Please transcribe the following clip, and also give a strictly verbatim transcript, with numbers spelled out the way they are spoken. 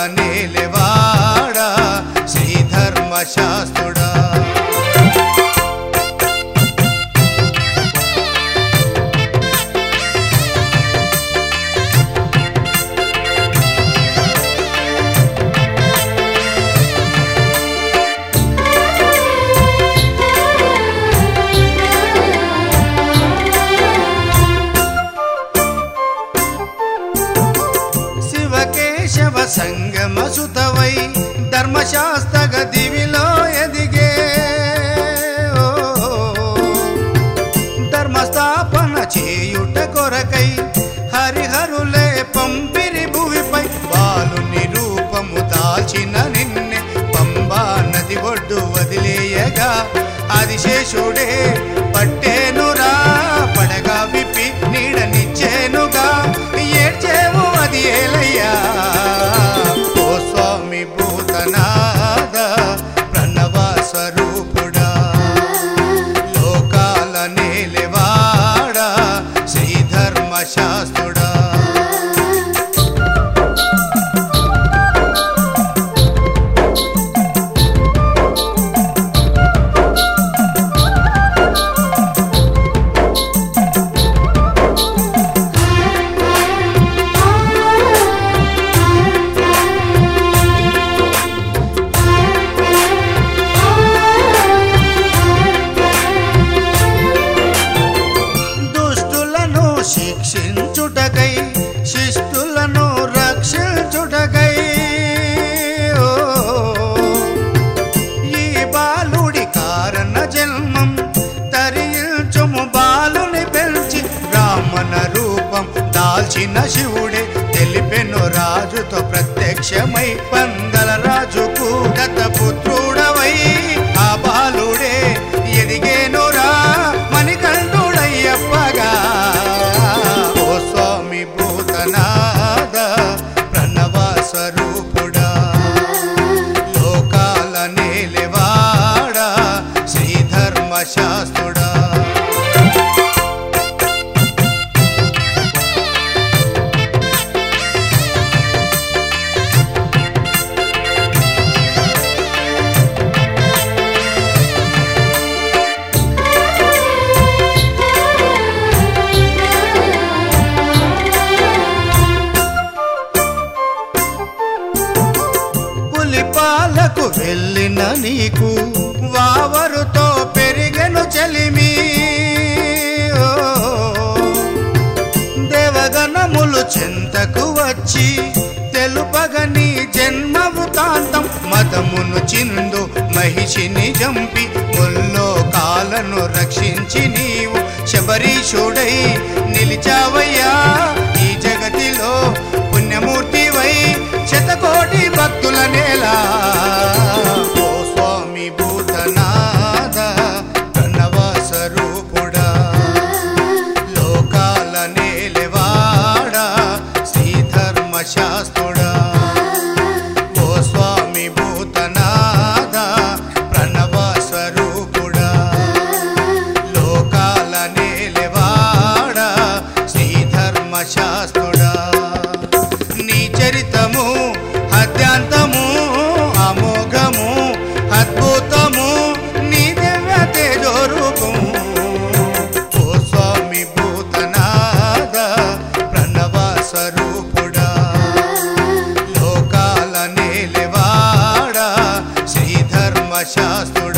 నేలెవాడా శ్రీధర్మశాస్త్రుడా శివకేశవ సంగమ సుతవై ధర్మశాస్త్రగ దివిలో ఎదిగే ధర్మస్థాపన చేయుట కొరకై హరిహరులే పంపిరి భువిపై బాలుని రూపము దాల్చిన నిన్నే పంబా నది ఒడ్డు వదిలేయగా ఆదిశేషుడే పట్టేనురా పడగా విప్పి నీడనిచ్చేనుగా ఏడ్చేవు అది ఏలయ్యా ఓ స్వామి భూతనాథ ప్రణవ స్వరూపుడా లోకాల నేలెవాడా శ్రీధర్మశాస్త్రుడా శిక్షించుటకై శిష్టులను రక్షించుటకై ఈ బాలుడి కారణ జన్మం తరించుము బాలుని పెంచి బ్రాహ్మణ రూపం దాల్చిన శివుడే తెలిపెను రాజుతో ప్రత్యక్షమై పందల రాజుకు దత్తపుత్రుడవై ఆ బాలుడే ఎదిగేనురా మణికంఠుడయ్యప్పగా భూతనాథ ప్రణవ స్వరూపుడా లోకాల నేలెవాడా శ్రీధర్మశాస్త్రుడా పాలకు వెళ్ళిన నీకు వావరుతో పెరిగెను చలిమి దేవగణములు చెంతకు వచ్చి తెలుపగని జన్మ వృతాంతం మదమును చిందు మహిషిని జంపి ముల్లో కాలను రక్షించి నీవు శబరీషుడై నిలిచావయ్యా ఈ జగతిలో పుణ్యమూర్తివై శతకోటి భక్తుల నేలా ఓ స్వామి భూతనాథ ప్రణవ స్వరూపుడా లోకాల నేలెవాడా శ్రీధర్మశాస్త్రుడా ఓ స్వామి భూతనాథ ప్రణవ స్వరూపుడా లోకాల నేలెవాడా శ్రీధర్మశాస్త్రుడా నీ చరితము అత్యంతము అమోఘము అద్భుతము నీ దివ్య తేజోరూపము ఓ స్వామి భూతనాథ ప్రణవ స్వరూపుడా లోకాల నేలెవాడా శ్రీధర్మశాస్త్రుడా